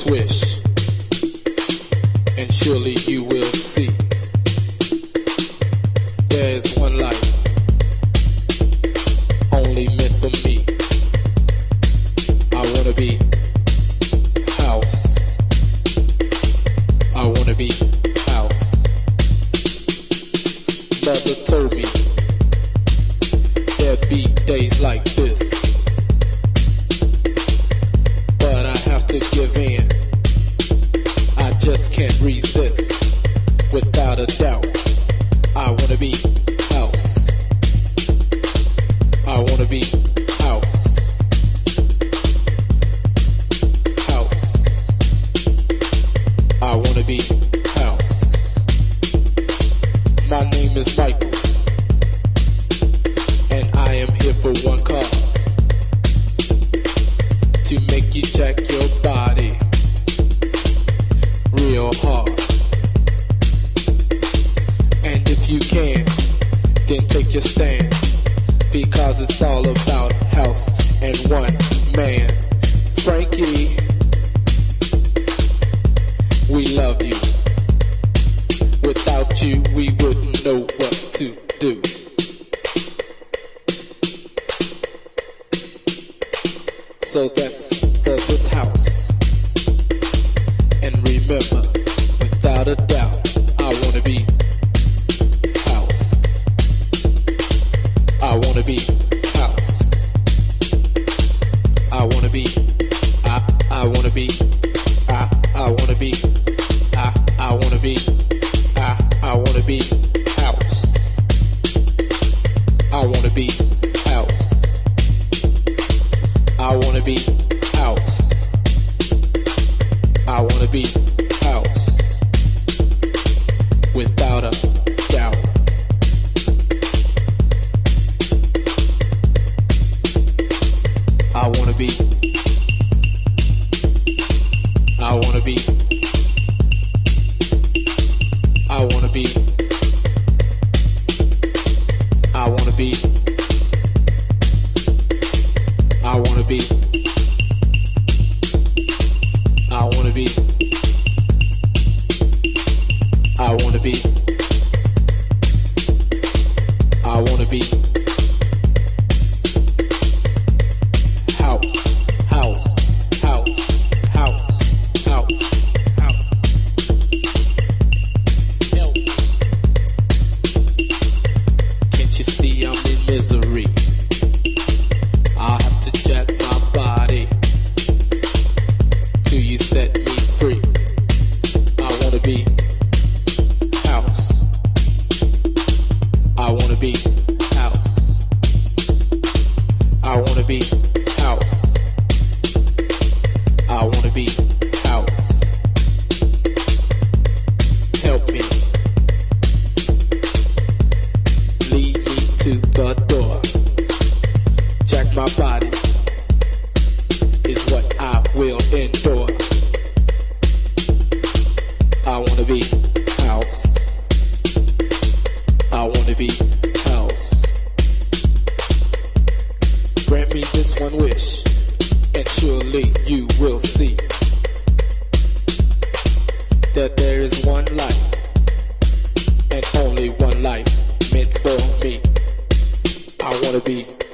wish, and surely you will see. There is one life, only meant for me. I wanna be house. I wanna be house. Mother told me there'd be days like this, but I have to give in. I just can't resist. Without a doubt, I wanna be house. I wanna be house. House. I wanna be house. My name is Michael, and I am here for one cause: to make you check your body real hard. And if you can, then take your stance, because it's all about house and one man. Frankie, we love you. Without you, we wouldn't know what to do. So that's for this house. And remember, without a doubt, I wanna be house. I wanna be house. I wanna be, I wanna be, I wanna be, I wanna be, I wanna be house. I wanna be house. I wanna be house. I wanna be house. Without a doubt. I wanna be. I wanna be. I wanna be. I wanna be. I wanna be. I wanna be. I wanna be. I wanna be. House, house, house, house, house, house. Help me. Can't you see I'm in misery? I have to jack my body till you set me free. I wanna be house. I wanna be house. I wanna be house. I wanna be house. Help me. Lead me to the door. Jack my body is what I will endure. I wanna be house. I wanna be house. Grant me this one wish, and surely you will see that there is one life, and only one life meant for me. I wanna be